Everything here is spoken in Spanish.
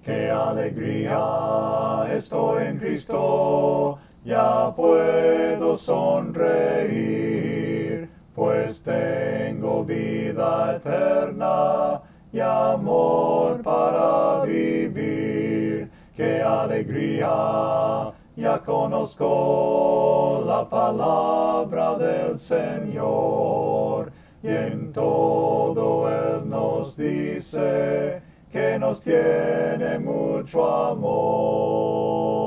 Qué alegría estoy en Cristo, ya puedo sonreír, pues tengo vida eterna y amor para vivir. Qué alegría, ya conozco la palabra del Señor, y en todo Él nos dice que nos tiene mucho amor.